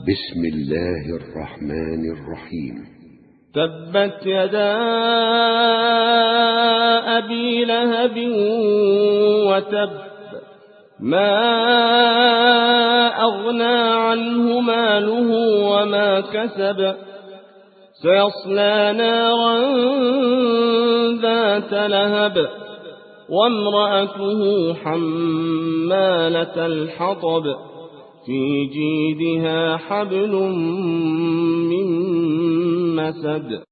بسم الله الرحمن الرحيم. تبت يدا أبي لهب وتب، ما أغنى عنه ماله وما كسب، سيصلى نارا ذات لهب، وامرأته حمالة الحطب، في جيدها حبل من مسد.